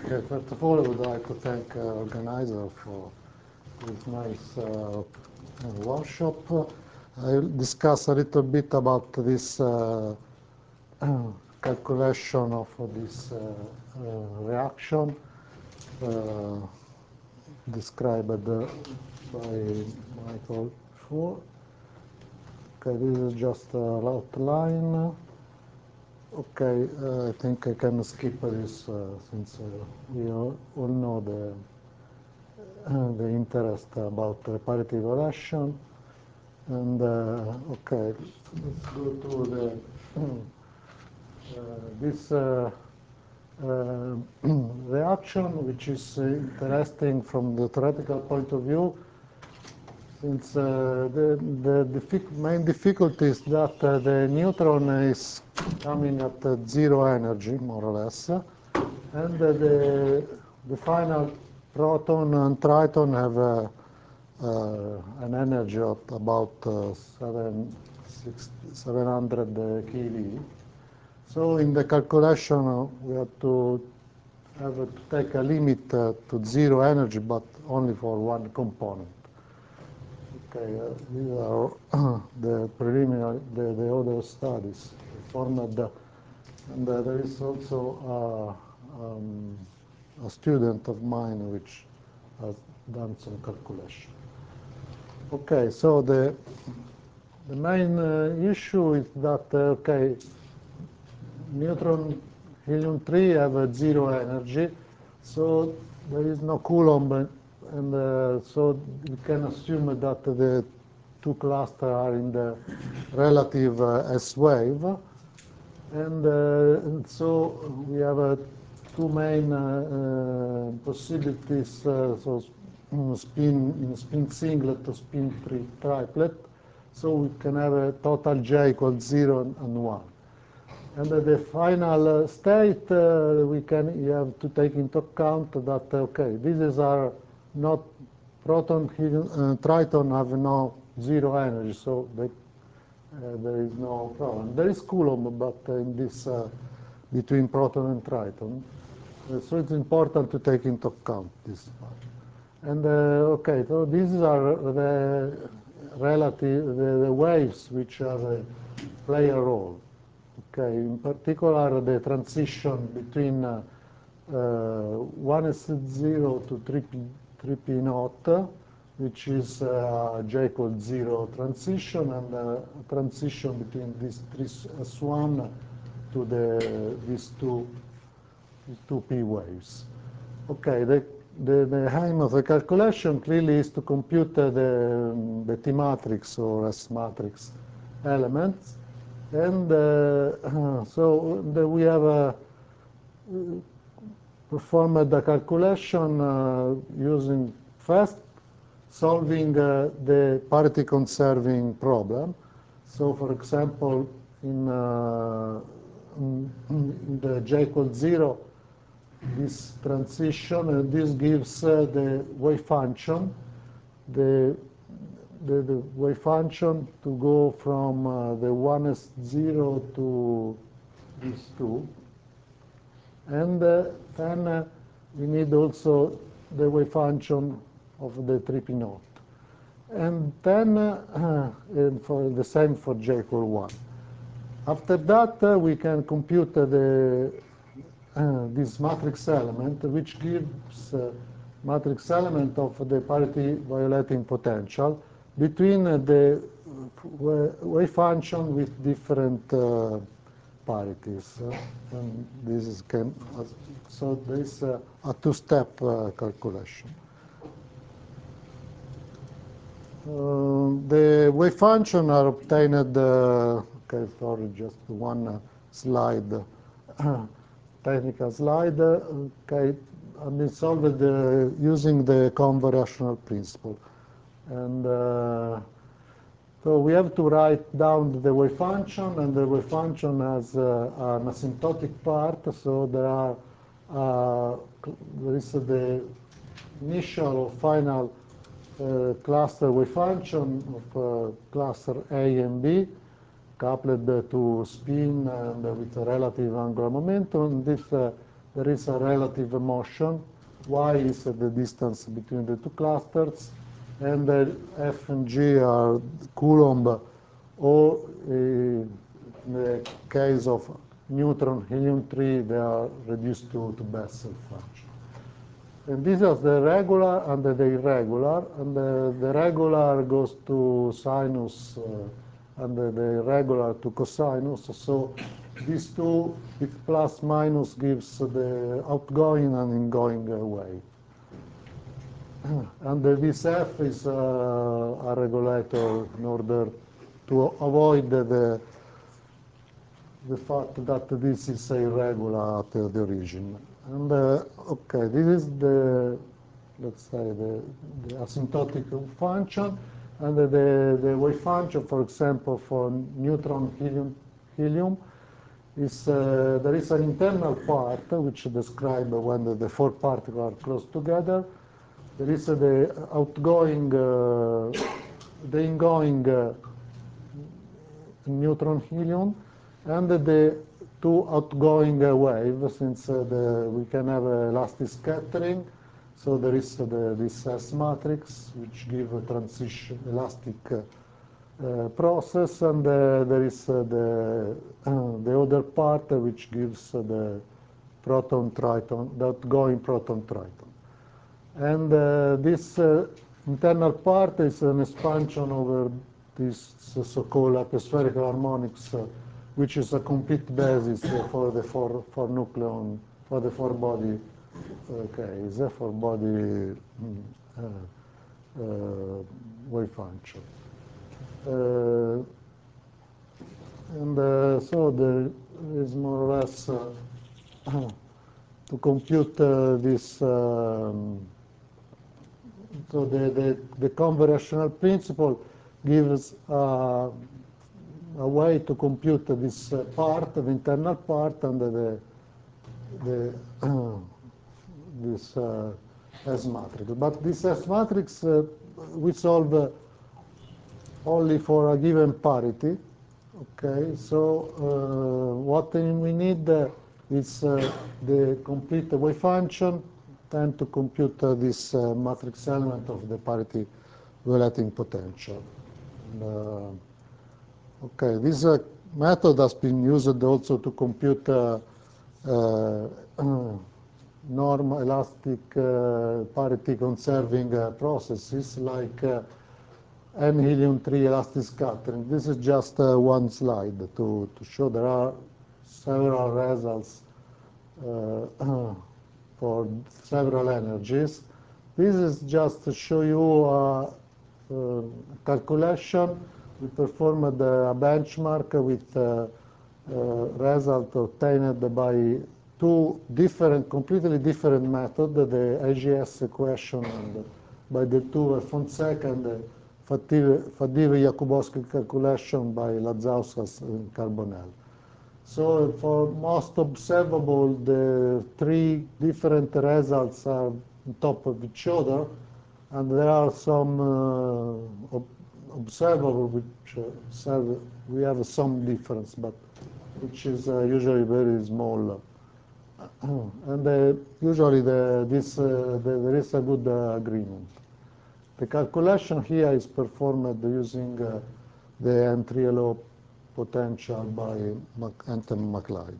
Okay, first of all, I would like to thank organizer for this nice workshop. I'll discuss a little bit about this calculation of this reaction described by Michael before. Okay, this is just an outline. Okay, I think I can skip this since we all know the interest about reparative relation. And okay, let's go to this reaction, which is interesting from the theoretical point of view, since the main difficulty is that the neutron is coming at zero energy, more or less, and the final proton and triton have an energy of about 700 keV. So in the calculation, we have to take a limit to zero energy, but only for one component. Okay, these are the preliminary, the other studies performed, and there is also a student of mine which has done some calculation. Okay, so the main issue is that okay, neutron helium-3 have a zero energy, so there is no Coulomb, and so we can assume that the two clusters are in the relative S wave, and so we have two main possibilities, so spin singlet to spin triplet, so we can have a total J equals 0 and 1. And the final state, you have to take into account that, okay, these are not proton, triton have no zero energy, so there is no problem. There is Coulomb, but in this between proton and triton, so it's important to take into account this part. And okay, so these are the relative the waves which play a role. Okay, in particular, the transition between 1s0 to 3p0, which is J equals 0 transition, and transition between these S1 to these two p waves. Okay, the aim of the calculation clearly is to compute the T matrix or S matrix elements. And so we have performed the calculation using first solving the parity conserving problem. So for example, in the J equals 0, this transition, this gives the wave function, the wave function to go from the 1s0 to these two. And then we need also the wave function of the 3p0. And then for the same for J equal 1. After that, we can compute this matrix element, which gives matrix element of the parity violating potential between the wave function with different parities. And this is so there is a two-step calculation. The wave function are obtained. Okay, sorry, just one slide, technical slide. Okay, I mean solved using the convolutional principle. And so we have to write down the wave function, and the wave function has an asymptotic part. So there is the initial or final cluster wave function of cluster A and B, coupled to spin and with a relative angular momentum. This there is a relative motion. Y is the distance between the two clusters, and the F and G are Coulomb, or in the case of neutron helium-3, they are reduced to Bessel function. And these are the regular and the irregular, and the regular goes to sinus and the irregular to cosinus. So these two, with plus minus, gives the outgoing and ingoing wave. And this F is a regulator in order to avoid the fact that this is irregular at the origin. And okay, this is the, let's say, the asymptotic function, and the wave function, for example, for neutron helium is there is an internal part which describes when the four particles are close together. There is the outgoing, the ingoing neutron helium, and the two outgoing waves, since we can have elastic scattering. So there is this S matrix, which gives a transition elastic process, and there is the other part which gives the proton-triton, the outgoing proton-triton. And this internal part is an expansion over this so-called atmospheric harmonics, which is a complete basis for the four nucleon, for the four-body case, for body wave function. And so there is more or less to compute this. So the convolutional principle gives a way to compute this part, the internal part, and this S matrix. But this S matrix we solve only for a given parity. Okay, so what we need is the complete wave function, and to compute this matrix element of the parity violating potential. And, okay, this method has been used also to compute normal elastic parity conserving processes like N helium-3 elastic scattering. This is just one slide to show there are several results for several energies. This is just to show you a calculation. We performed a benchmark with result obtained by two different, completely different methods, the AGS equation and by the two Fonseca and Faddeev-Jakubowski calculation by Lazauskas and Carbonell. So for most observable, the three different results are on top of each other, and there are some observable which we have some difference, but which is usually very small. And usually there is a good agreement. The calculation here is performed using the N3LO potential by Anton McLeod.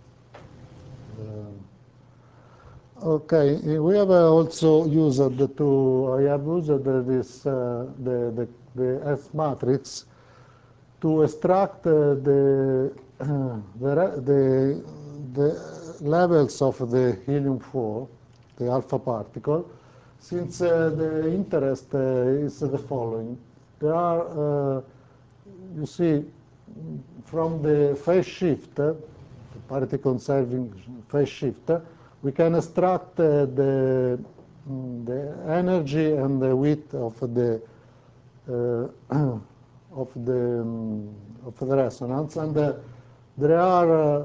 Okay, we have also used I have used this the S matrix to extract the levels of the helium-4, the alpha particle, since the interest is the following. There are, you see, from the phase shift, the parity conserving phase shift, we can extract the energy and the width of the resonance, and there are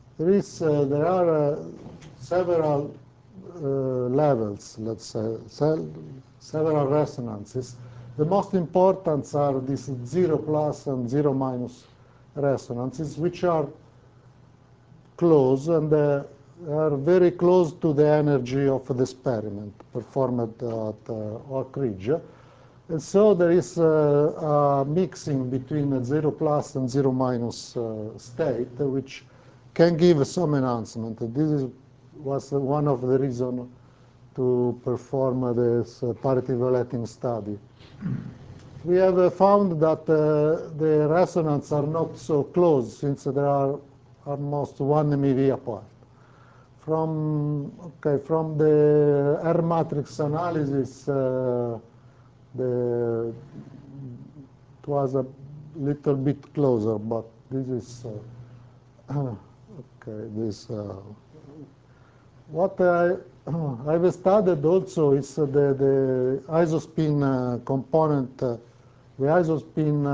several levels, let's say, several resonances. The most important are these 0 plus and 0 minus resonances, which are close, and are very close to the energy of the experiment performed at Oak Ridge. And so there is a mixing between a 0 plus and 0 minus state, which can give some enhancement. Was one of the reasons to perform this parity violeting study. We have found that the resonances are not so close, since they are almost 1 MeV apart. From the R matrix analysis, it was a little bit closer, but this is okay. What I've studied also is the isospin component, the isospin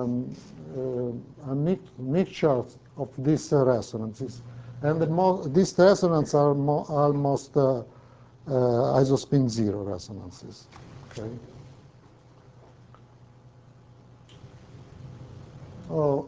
mixture of these resonances. And these resonances are almost isospin 0 resonances. Okay. Oh,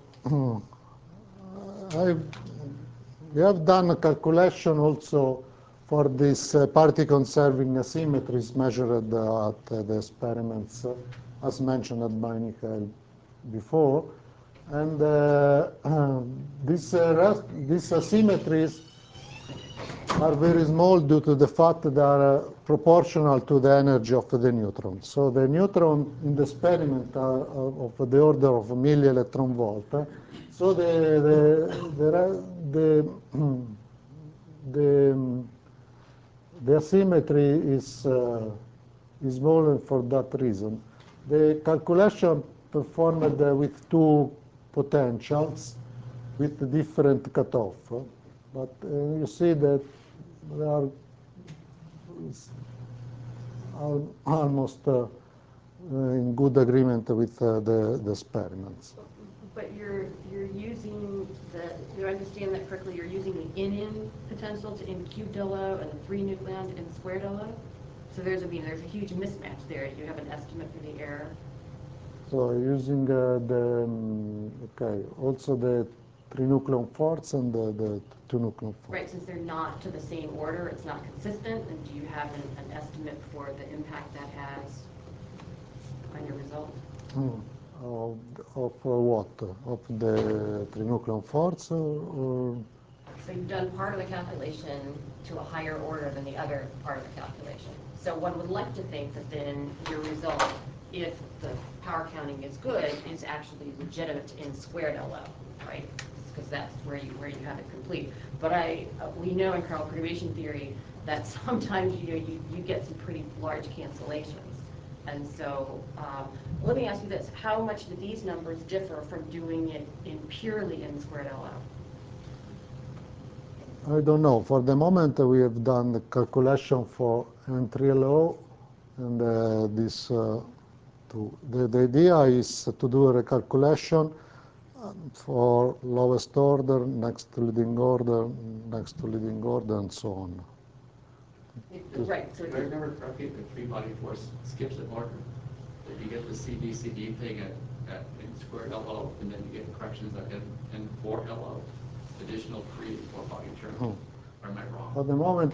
we have done a calculation also for this parity conserving asymmetries measured at the experiments, as mentioned by Michael before. And these asymmetries are very small due to the fact that they are proportional to the energy of the neutron. So the neutron in the experiment are of the order of millielectron volt. So the asymmetry is smaller for that reason. The calculation performed with two potentials with different cutoff, but you see that they are almost in good agreement with the experiments. But you're using do I understand that correctly? You're using the in potential to in cube delta and the 3 nucleon to in square delta. So there's a huge mismatch there. You have an estimate for the error. So using also the 3 nucleon force and the 2 nucleon force. Right, since they're not to the same order, it's not consistent. And do you have an estimate for the impact that has on your result? Of what? Of the 3 nucleon force? Or? So you've done part of the calculation to a higher order than the other part of the calculation. So one would like to think that then your result, if the power counting is good, is actually legitimate in squared LO, right? Because that's where you have it complete. But we know in kernel perturbation theory that sometimes you get some pretty large cancellations. And so let me ask you this: how much do these numbers differ from doing it purely in squared LO? I don't know. For the moment, we have done the calculation for N3LO, and the idea is to do a recalculation for lowest order, next to leading order, next to leading order, and so on. Right. So I remember correctly, the three-body force skips an order. That you get the CD thing at in squared LO, and then you get corrections at N4 LO. Additional 3 and 4 body terms. Or am I wrong? At the moment,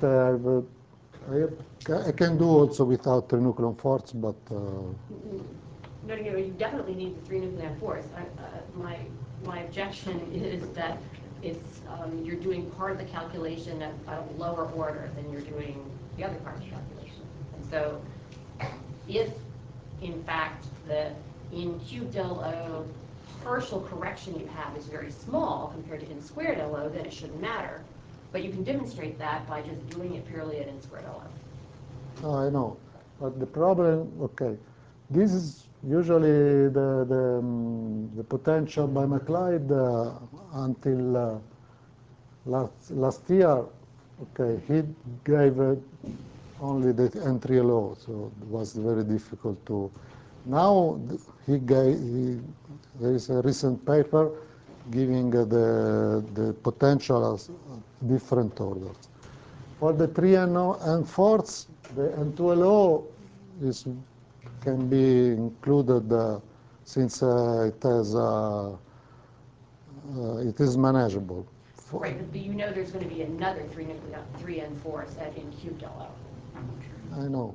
I can do also without 3 nucleon force, but No, you definitely need the 3 nucleon force. My objection is that it's you're doing part of the calculation at a lower order than you're doing the other part of the calculation. And so, if in fact the in cube del O partial correction you have is very small compared to in squared LO, then it shouldn't matter. But you can demonstrate that by just doing it purely at in squared LO. Oh, I know. But the problem, okay, this is usually the potential by McLeod until last year. Okay, he gave only the N3LO, so it was very difficult to. Now there is a recent paper giving the potential as different orders. For the 3N force, the N2LO can be included since it is manageable Right, but you know there's going to be another 3N4 set in cubed LO. I know.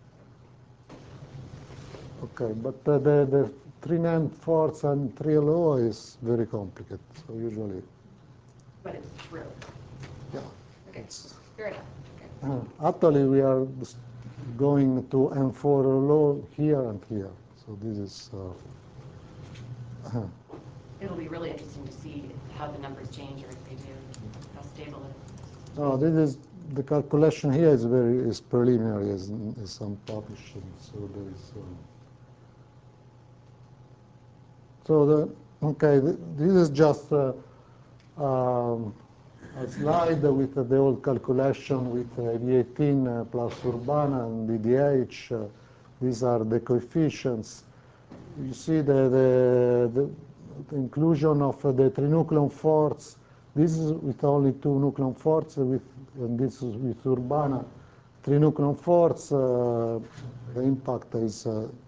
Okay, but the 3N4 and 3LO is very complicated, so usually, But it's true. yeah. Okay, It's, fair enough. Okay. actually, we are going to N4LO here and here, so this is, It'll be really interesting to see how the numbers change, or if they do, how stable it is. no, this is, the calculation here is preliminary, is some publishing, so there is, okay, this is just um, a slide with the old calculation with V18 plus Urbana and DDH. These are the coefficients. You see the inclusion of the trinucleon force. This is with only two nucleon force, and this is with Urbana. Trinucleon force, the impact is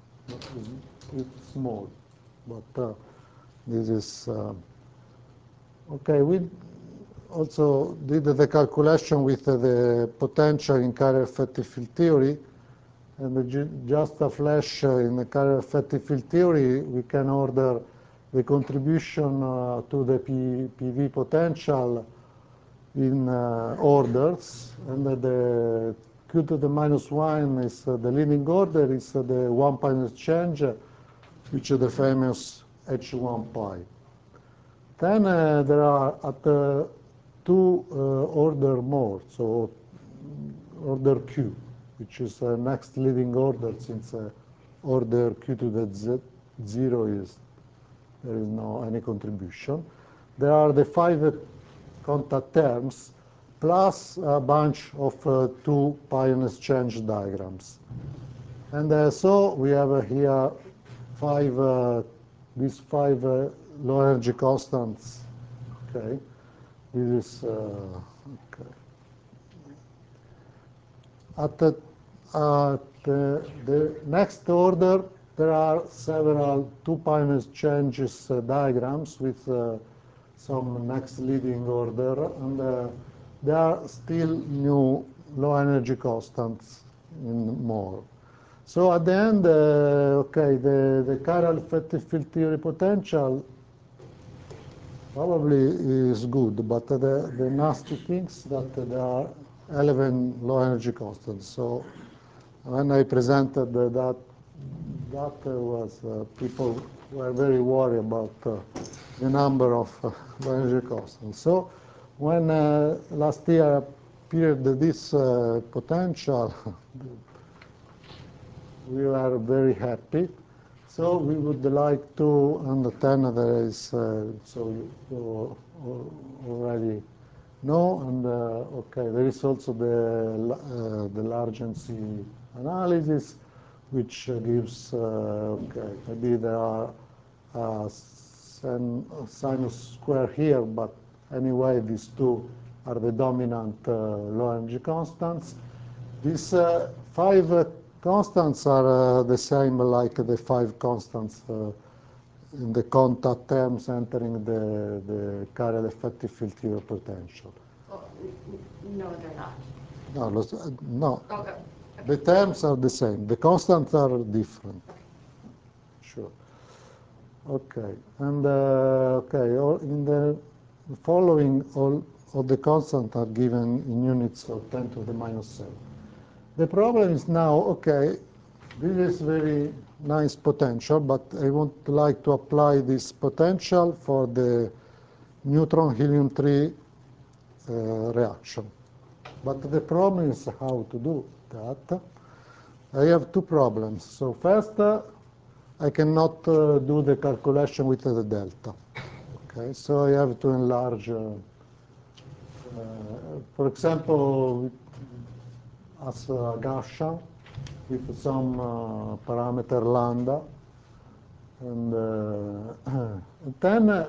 small, but this is okay. We also did the calculation with the potential in carrier effective field theory, and just a flash in the carrier effective field theory, we can order the contribution to the PV potential in orders, and the Q to the minus 1 is the leading order, is the one-point exchange, which is the famous H1 pi. Then there are at two order more, so order Q, which is next leading order, since order Q to the zero is, there is no any contribution. There are the 5 contact terms plus a bunch of 2 pion exchange diagrams. And so we have here these 5 low energy constants. Okay, this is okay. At the next order, there are several 2 pion exchanges diagrams with some next leading order, and there are still new low energy constants in more. So at the end, okay, the chiral effective field theory potential probably is good, but the nasty things that there are 11 low energy constants. So when I presented that was people were very worried about the number of low energy constants. So when last year appeared this potential, we were very happy. So we would like to understand there is, so you already know, and okay, there is also the largency analysis, which gives, okay, maybe there are sinus square here, but anyway, these two are the dominant low energy constants. These 5 constants are the same like the 5 constants in the contact terms entering the chiral effective field theory potential. Well, no, they're not. No. Okay. The terms are the same. The constants are different. Sure. Okay. And okay, in the following, all the constants are given in units of 10 to the minus 7. The problem is now, okay, this is very nice potential, but I would like to apply this potential for the neutron helium-3 reaction. But the problem is how to do that. I have 2 problems. So first, I cannot do the calculation with the delta. Okay, so I have to enlarge, for example, as Gaussian with some parameter lambda, and then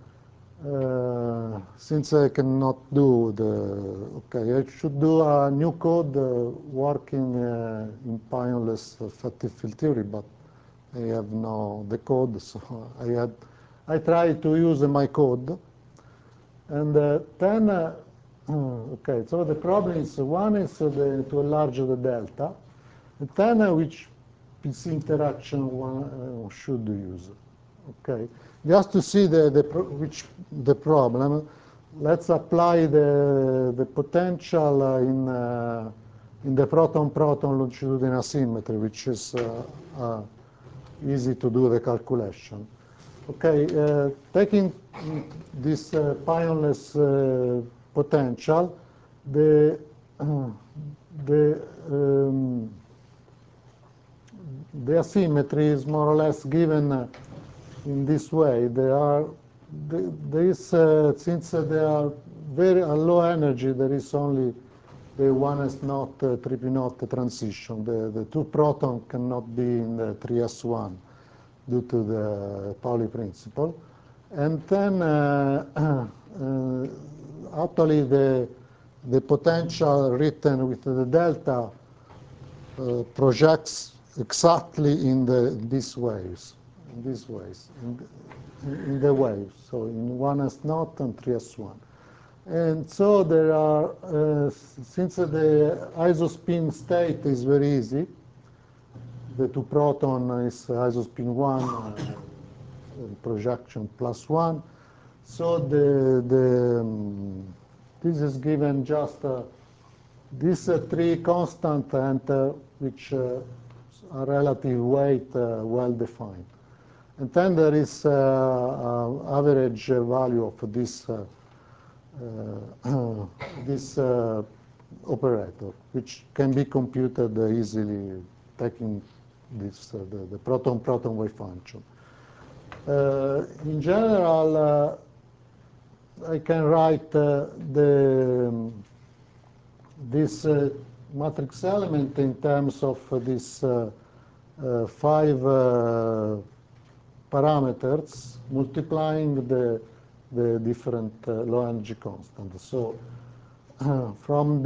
since I cannot do okay, I should do a new code working in pionless effective field theory, but I have no the code, so I tried to use my code, And then, okay, so the problem is one is to enlarge the delta, and then which PC interaction one should use. Okay, just to see the problem, let's apply the potential in the proton-proton longitudinal symmetry, which is easy to do the calculation. Okay, taking this pionless potential, the asymmetry is more or less given in this way. Since they are very low energy, there is only the 1s0, 3p0 transition. The two protons cannot be in the 3s1 due to the Pauli principle. And then actually the potential written with the delta projects exactly in these waves, in the waves, so in 1s0 and 3s1. And so there are, since the isospin state is very easy, the two proton is isospin 1, projection +1. So this is given just these three constant and which are relative weight well defined. And then there is average value of this operator, which can be computed easily taking this the proton-proton wave function. In general, I can write this matrix element in terms of this 5 parameters multiplying the different low energy constants. So from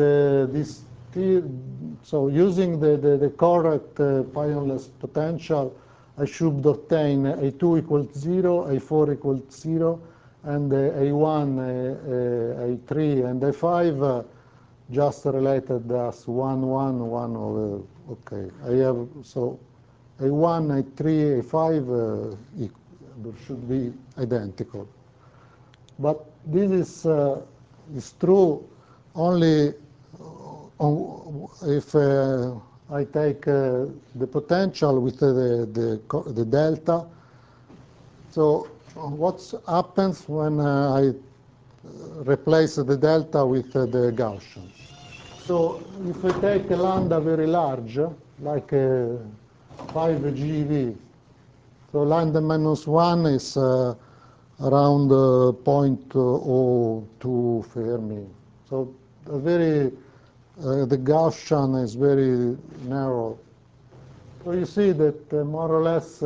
so using the correct pionless potential, I should obtain A2 equals 0, A4 equals 0, and A1, A3, and A5 just related as 1, 1, 1 over, okay. I have, so A1, A3, A5 should be identical. But this is true only if I take the potential with the delta. So what happens when I replace the delta with the Gaussian? So if I take a lambda very large, like 5 GeV, so lambda -1 is around 0.02 Fermi. So the Gaussian is very narrow. So you see that more or less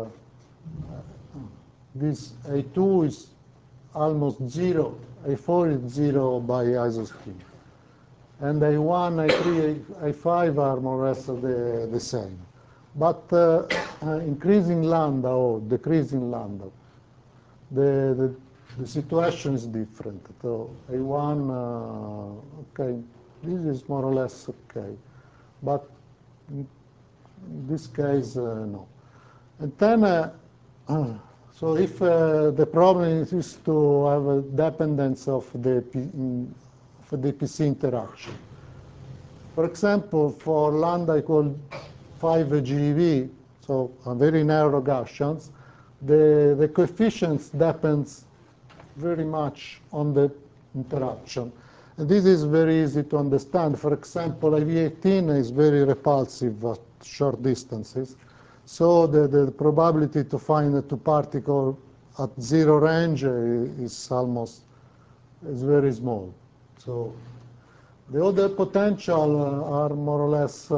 this A2 is almost 0, A4 is 0 by isospin. And A1, A3, A5 are more or less the same. But increasing lambda or decreasing lambda, the situation is different. So A1, okay, this is more or less okay. But in this case, no. And then, so if the problem is to have a dependence of the PC interaction. For example, for lambda equal 5 GeV, so a very narrow Gaussians, the coefficients depends very much on the interaction. And this is very easy to understand. For example, IV18 is very repulsive at short distances. So the probability to find the two particles at 0 range is very small. So the other potential are more or less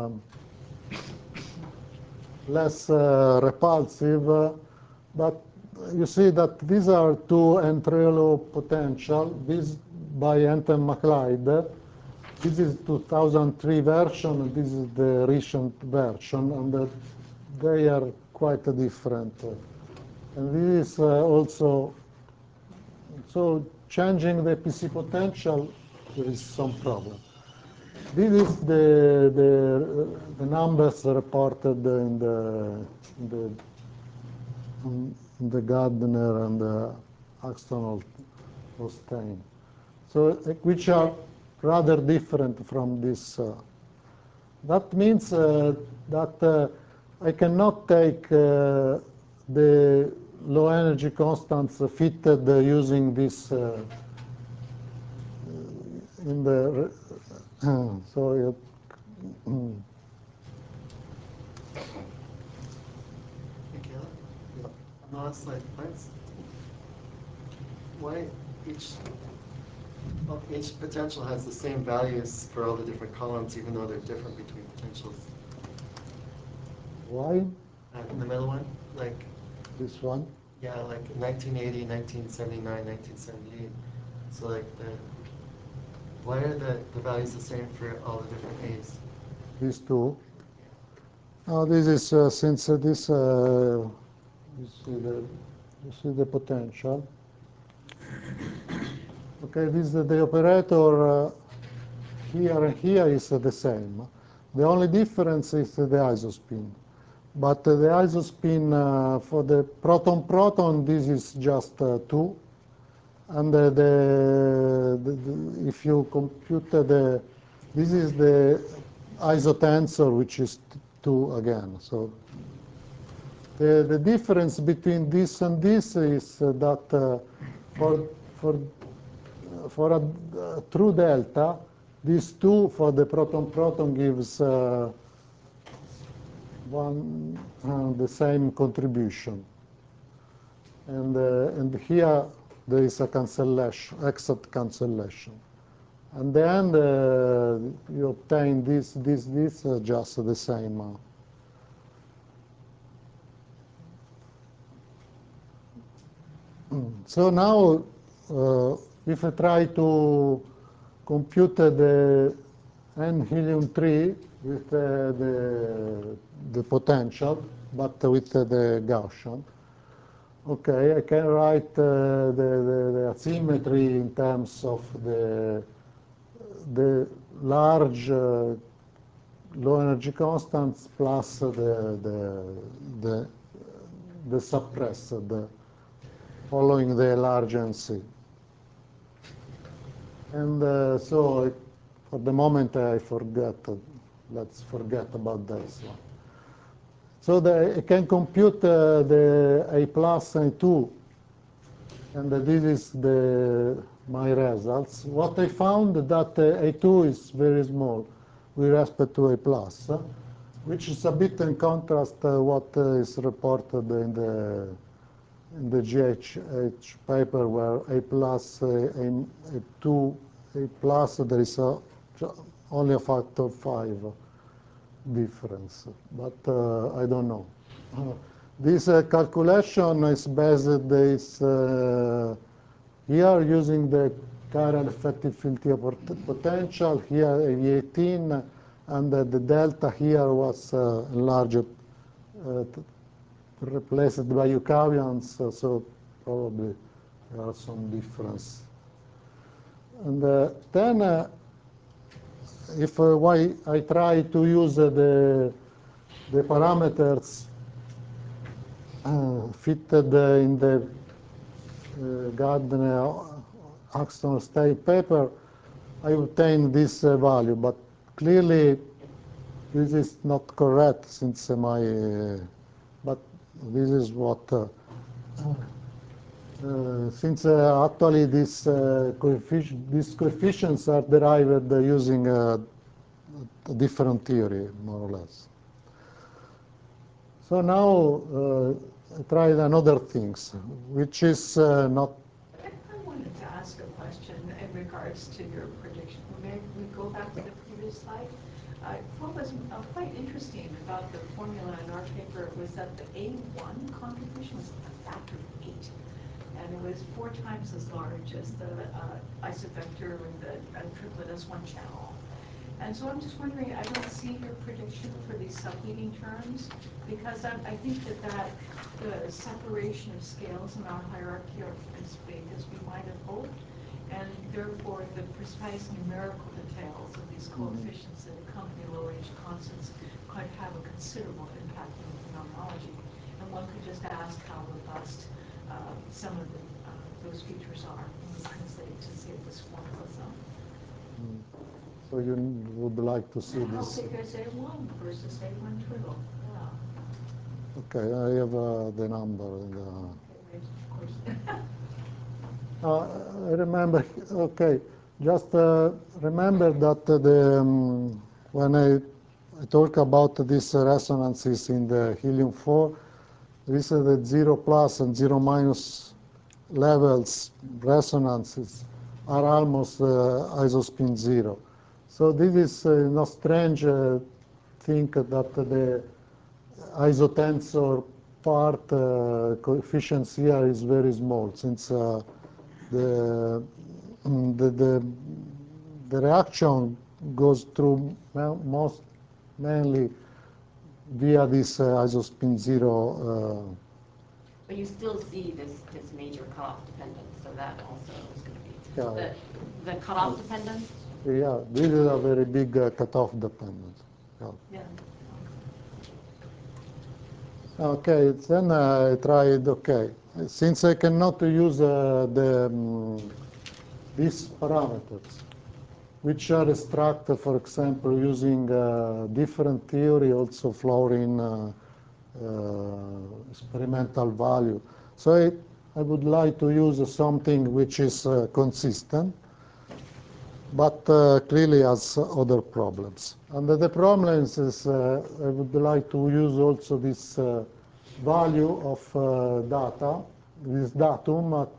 less repulsive, but you see that these are two Entrello potential. This by Anton MacLeod. This is 2003 version, and this is the recent version, and they are quite different. And this is also, so changing the PC potential, there is some problem. This is the numbers reported in the Gardner and the Axton Holstein. So, which are rather different from this. That means that I cannot take the low energy constants fitted using this in the so Michaela? On the last slide, why each potential has the same values for all the different columns, even though they're different between potentials? why In the middle one, like, this one? yeah, like 1980, 1979, 1978. So like why are the values the same for all the different A's? These two. This is since this you see the potential. Okay, this the operator here and here is the same. The only difference is the isospin. But the isospin for the proton-proton, this is just 2. And if you compute this is the isotensor, which is 2 again. So the difference between this and this is that for a true delta, these 2 for the proton-proton gives the same contribution. And here there is a cancellation, exact cancellation. And then you obtain this, just the same. So now, if I try to compute the N helium-3 with the potential, but with the Gaussian, okay, I can write the asymmetry in terms of the large low energy constants plus the suppressed following the large NC. And so for the moment I forget, let's forget about this one. So I can compute the A plus and 2, and this is my results. What I found that A2 is very small with respect to A plus, which is a bit in contrast what is reported in the GHH paper, where A plus, A2, A plus, there is only a factor of 5 difference, but I don't know. This calculation is based here using the current effective field potential, here AV18, and the delta here was enlarged, replaced by Yukavians, so probably there are some difference. And then if why I try to use the parameters fitted in the Gardner Axton State paper, I obtain this value, but clearly this is not correct since but this is what since actually these coefficients are derived using a different theory, more or less. So now I tried another things, which is not. I wanted to ask a question in regards to your prediction. May we go back to the previous slide? What was quite interesting about the formula in our paper was that the A1 contribution was a factor of 8. And it was 4 times as large as the isovector and the triplet S1 channel. And so I'm just wondering, I don't see your prediction for these subleading terms, because I think that the separation of scales in our hierarchy are as big as we might have hoped. And therefore, the precise numerical details of these coefficients that accompany low-range constants could have a considerable impact on the phenomenology. And one could just ask how robust some of those features are when we translate to say this formalism. So you would like to see How this? big is A1 versus A1 twiddle? Yeah. Okay, I have the number. Okay, of course. I remember, okay, just remember that when I talk about these resonances in the helium-4, this is the 0 plus and 0 minus levels resonances are almost isospin 0. So this is not strange think that the isotensor part coefficient here is very small, since the, the, the reaction goes through mainly via this isospin 0. But you still see this major cutoff dependence, so that also is going to be. Yeah. The cutoff dependence? Yeah, this is a very big cutoff dependence. Yeah. Yeah. Okay, then I tried, okay, since I cannot use these parameters, which are extracted, for example, using different theory, also fluorine experimental value. So I would like to use something which is consistent, but clearly has other problems. And the problems is I would like to use also this value of data, this datum at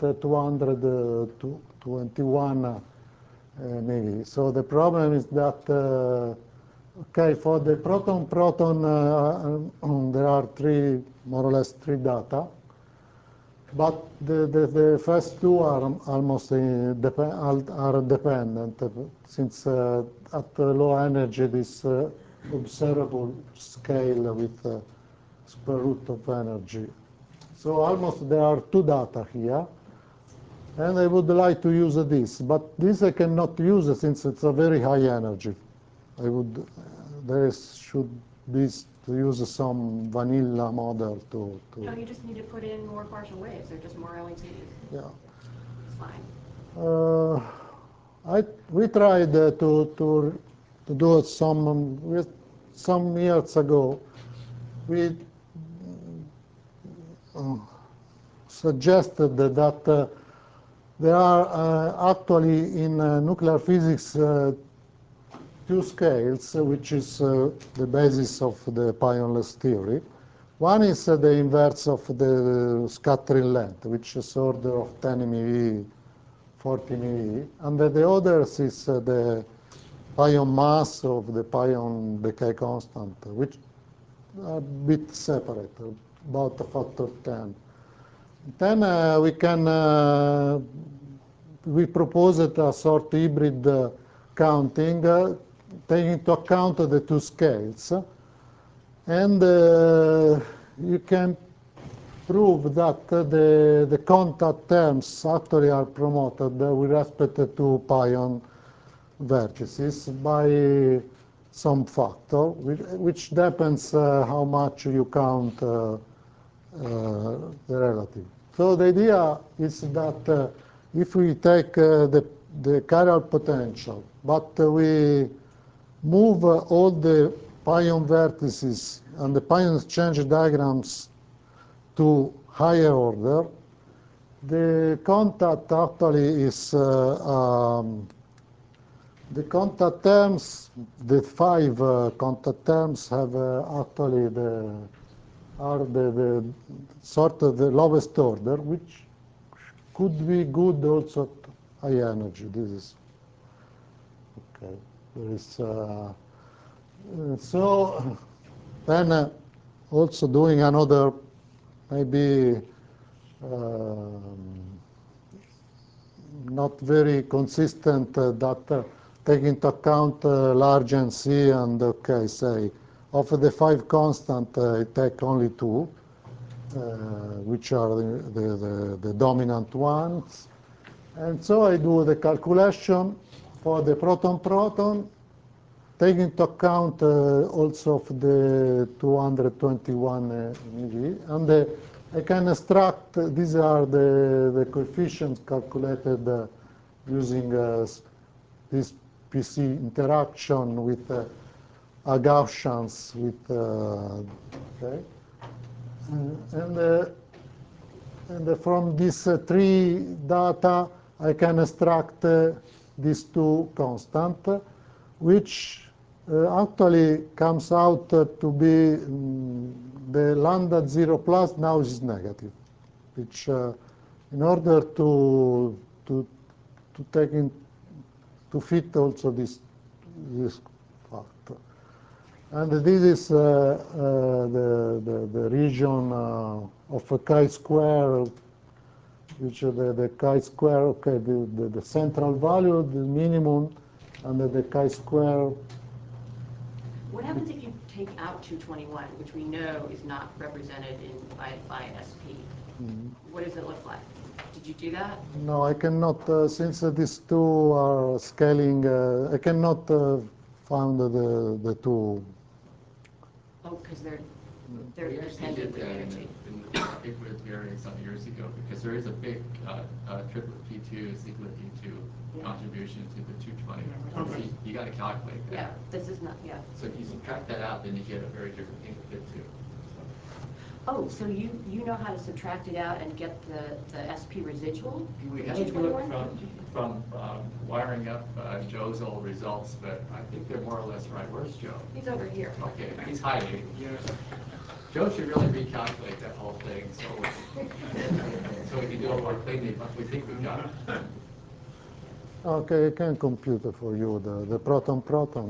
221 maybe. So the problem is that, okay, for the proton-proton, there are more or less three data. But the first two are almost are dependent, since at low energy this observable scale with square root of energy. So almost there are two data here, and I would like to use this, but this I cannot use since it's a very high energy. There should be to use some vanilla model to. No, you just need to put in more partial waves. They're just more LETs. Yeah. It's fine. We tried to do some years ago. We suggested that there are actually in nuclear physics two scales, which is the basis of the pionless theory. One is the inverse of the scattering length, which is order of 10 MeV, 40 MeV, and the other is the pion mass of the pion decay constant, which are a bit separate, about a factor 10. Then we proposed a sort of hybrid counting, taking into account the two scales. And you can prove that the contact terms actually are promoted with respect to pion vertices by some factor, which depends how much you count the relative. So the idea is that if we take the chiral potential, but we move all the pion vertices and the pion exchange diagrams to higher order, the contact actually is the contact terms, the 5 contact terms have actually the sort of the lowest order, which could be good also at high energy. This is okay. There is so then also doing another maybe not very consistent data, taking into account large NC and okay, say of the 5 constant, I take only 2, which are the dominant ones, And so I do the calculation for the proton-proton, take into account also of the 221 MeV, and I can extract, these are the coefficients calculated using this PC interaction with a Gaussians with, okay. And from these three data, I can extract these two constants, which actually comes out to be the lambda 0 plus now is negative, which in order to take in to fit also this fact. And this is the region of a chi-square, which the chi-square, okay, the central value, the minimum, and the chi-square. What happens if you take out 221, which we know is not represented by SP? What does it look like? Did you do that? No, I cannot, since these two are scaling, I cannot find the two. Oh, because We they're actually dependent did with that energy. in the paper with Barry some years ago, because there is a big triplet P2, singlet P2 contribution to the 220. So you got to calculate that. Yeah, this is not, yeah. So if you subtract that out, then you get a very different thing to fit to. Oh, so you know how to subtract it out and get the SP residual? We had to do it from wiring up Joe's old results, but I think they're more or less right. Where's Joe? He's over here. Okay, he's hiding. Joe should really recalculate that whole thing, so we can do it more cleanly, but we think we got it. Okay, I can compute it for you, the proton-proton.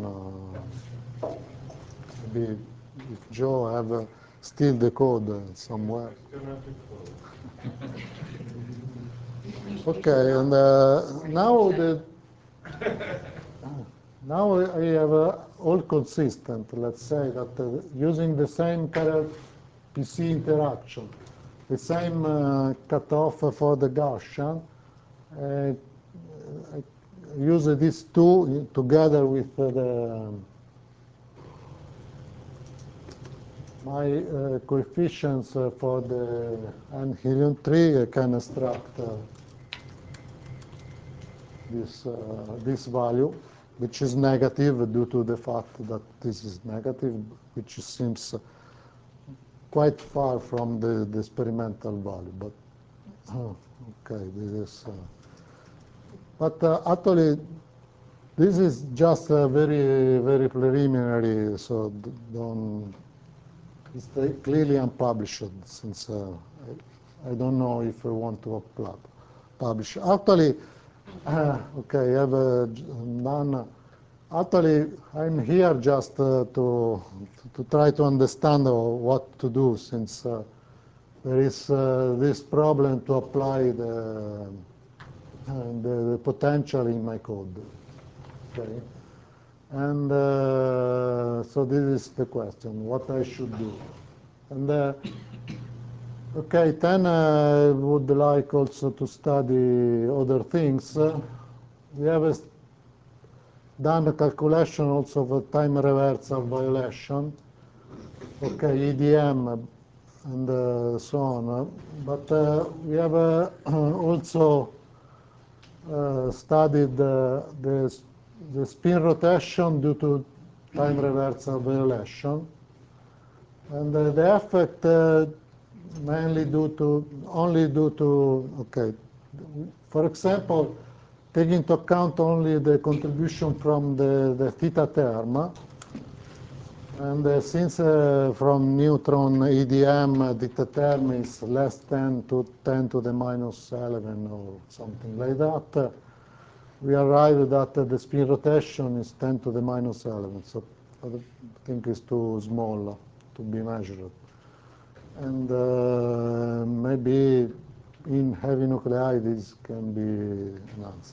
Maybe if Joe have still the code somewhere. Okay, and now now I have all consistent. Let's say that using the same PC interaction, the same cutoff for the Gaussian, I use these two together with my coefficients for the helium 3. I can extract this value, which is negative due to the fact that this is negative, which seems quite far from the experimental value. But okay, this is. But actually, this is just very, very preliminary, so don't. It's clearly unpublished, since I don't know if I want to publish. Actually, okay, I have done. Actually, I'm here just to try to understand what to do, since there is this problem to apply the potential in my code. Okay. And so this is the question, what I should do. And okay, then I would like also to study other things. We have done a calculation also of a time reversal violation. Okay, EDM and so on. But we have also studied the spin rotation due to time reversal violation, and the effect mainly only due to, okay, for example, take into account only the contribution from the theta term, and since from neutron EDM theta term is less than to 10 to the minus 11 or something like that, we arrived at the spin rotation is 10 to the minus 11, so I think it's too small to be measured. And maybe in heavy nuclei this can be enhanced.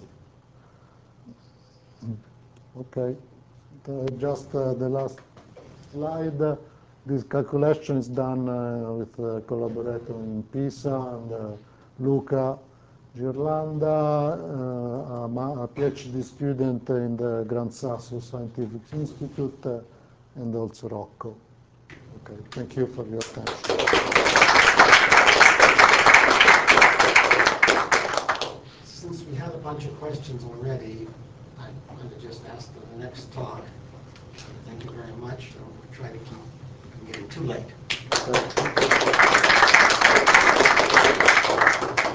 Okay, just the last slide. This calculation is done with a collaborator in Pisa and Luca Girlanda, a PhD student in the Gran Sasso Scientific Institute, and also Rocco. Okay, thank you for your attention. Since we had a bunch of questions already, I'm going to just ask for the next talk. Thank you very much. We'll try to keep from getting too late.